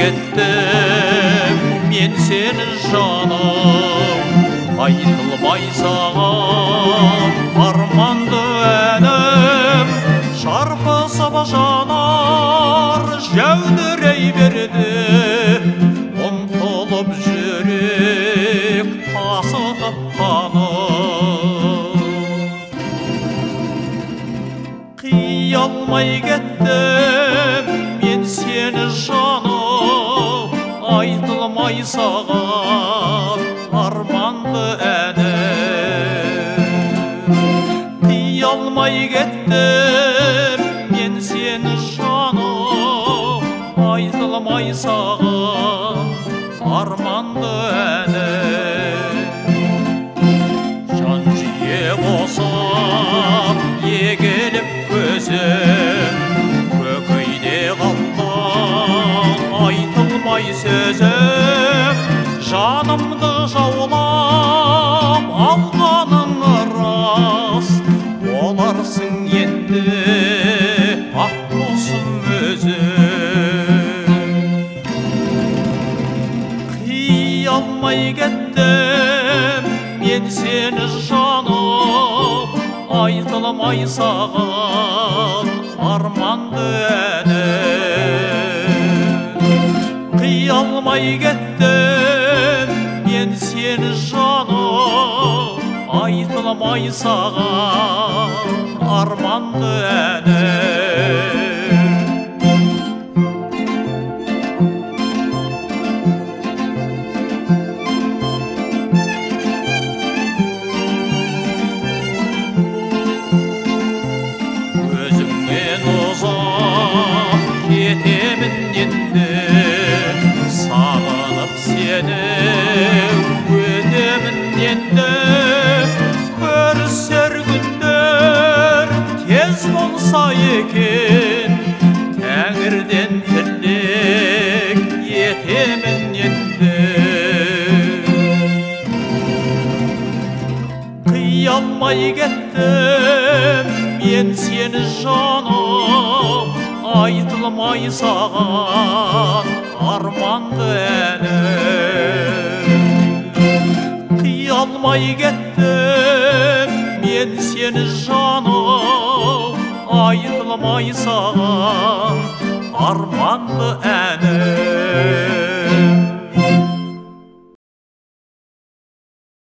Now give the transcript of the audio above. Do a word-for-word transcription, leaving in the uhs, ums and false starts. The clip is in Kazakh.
кеттім мен сені жаным, айтылмай саған арманды әнім. Шарпысып жанар жәудірей берді, ұмтылып жүрек тасытып қаным. Қия алмай кеттім мен сені жаным, айтылмай саған арманды әнім. Қия алмай кеттім мен сені жаным, айтылмай саған арманды әнім. Жан жиі босап егіліп көзім, көкейде қалған айтылмай сөзім. Жанымды жаулап алғаның рас, боларсың енді ақ құсым өзім. Қия алмай кеттім мен сені жаным, айтылмай саған арманды әнім. Қия алмай кеттім мен сені жаным, айтылмай саған арманды әнім. Өзіңнен ұзап кетемін енді, сағынып сені өтемін енді. Көрісер күндер тез болса екен, тәңірден тілек етемін енді. Қия алмай кеттім мен сені жаным, айтылмай саған арманды әнім. Қия алмай кеттім мен сені жаным, айтылмай саған арманды әнім.